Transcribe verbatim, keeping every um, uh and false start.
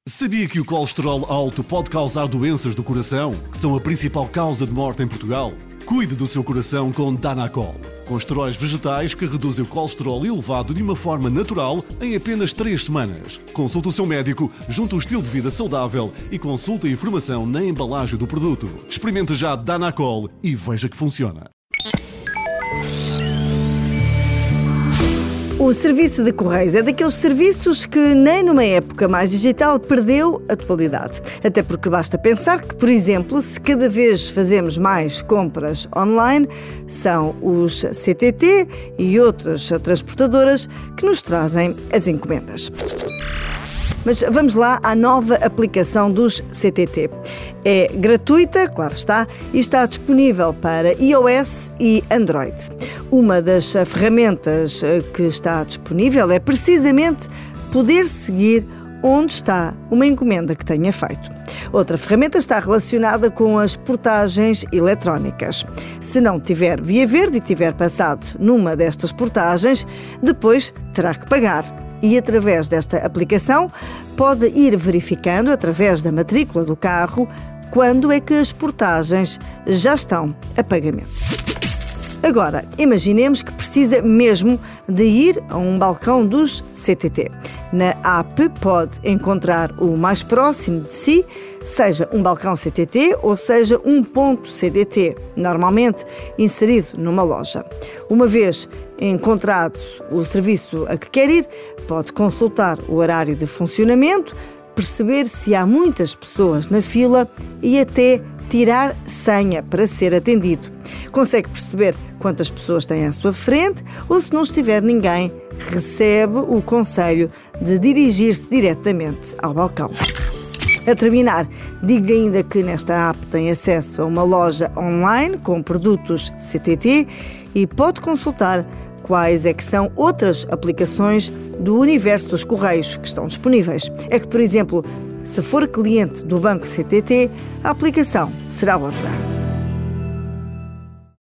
Sabia que o colesterol alto pode causar doenças do coração, que são a principal causa de morte em Portugal? Cuide do seu coração com Danacol, com esteróis vegetais que reduzem o colesterol elevado de uma forma natural em apenas três semanas. Consulte o seu médico, junte um estilo de vida saudável e consulte a informação na embalagem do produto. Experimente já Danacol e veja que funciona. O serviço de Correios é daqueles serviços que nem numa época mais digital perdeu atualidade. Até porque basta pensar que, por exemplo, se cada vez fazemos mais compras online, são os C T T e outras transportadoras que nos trazem as encomendas. Mas vamos lá à nova aplicação dos C T T. É gratuita, claro está, e está disponível para iOS e Android. Uma das ferramentas que está disponível é precisamente poder seguir onde está uma encomenda que tenha feito. Outra ferramenta está relacionada com as portagens eletrónicas. Se não tiver via verde e tiver passado numa destas portagens, depois terá que pagar. E através desta aplicação pode ir verificando, através da matrícula do carro, quando é que as portagens já estão a pagamento. Agora, imaginemos que precisa mesmo de ir a um balcão dos C T T. Na app pode encontrar o mais próximo de si, seja um balcão C T T ou seja um ponto C T T, normalmente inserido numa loja. Uma vez encontrado o serviço a que quer ir, pode consultar o horário de funcionamento, perceber se há muitas pessoas na fila e até tirar senha para ser atendido. Consegue perceber quantas pessoas tem à sua frente ou, se não estiver ninguém, recebe o conselho de dirigir-se diretamente ao balcão. A terminar, digo ainda que nesta app tem acesso a uma loja online com produtos C T T e pode consultar quais é que são outras aplicações do universo dos Correios que estão disponíveis. É que, por exemplo, se for cliente do banco C T T, a aplicação será outra.